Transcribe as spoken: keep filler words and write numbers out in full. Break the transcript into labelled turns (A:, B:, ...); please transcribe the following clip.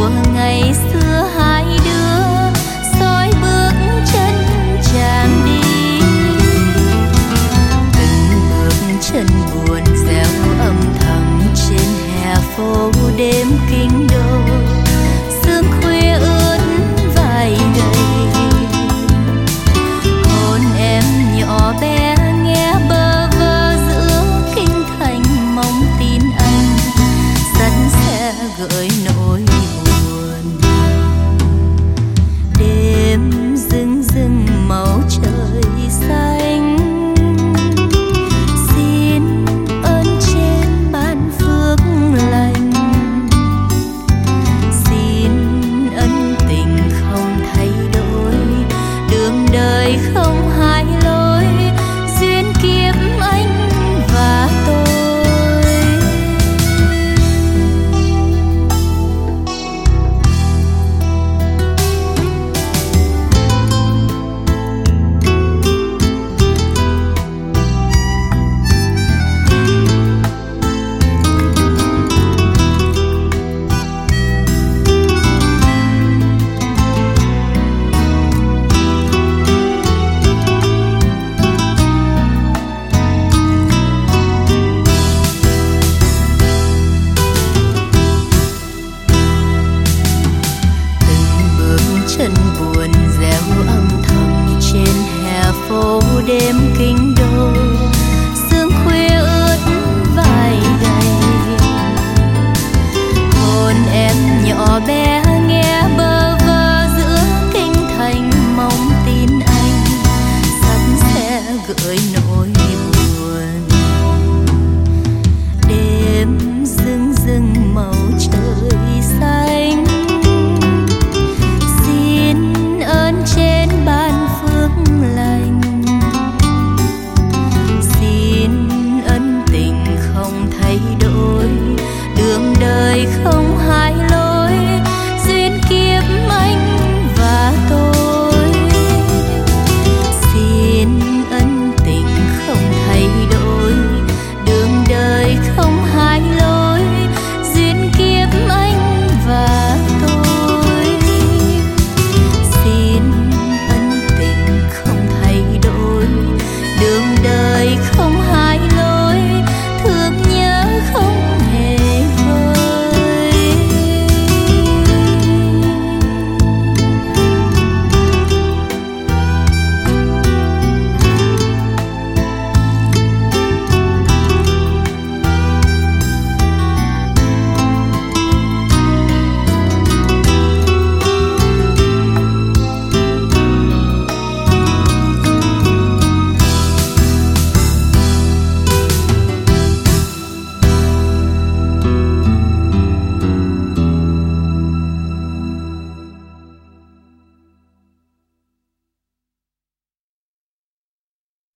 A: của ngày xưa hai đứa soi bước chân chàng đi. Từng bước chân buồn réo âm thầm trên hè phố đêm kinh đô, sương khuya ướt vai gầy. Hôn em nhỏ bé nghe bơ vơ giữa kinh thành, mong tin anh sẵn sẽ gợi nỗi buồn. Đêm rưng rưng màu trời xanh, xin ơn trên ban phước lành, xin ân tình không thay đổi, đường đời không hai lối, duyên kiếp anh và tôi. Chân buồn réo âm thầm trên hè phố đêm kinh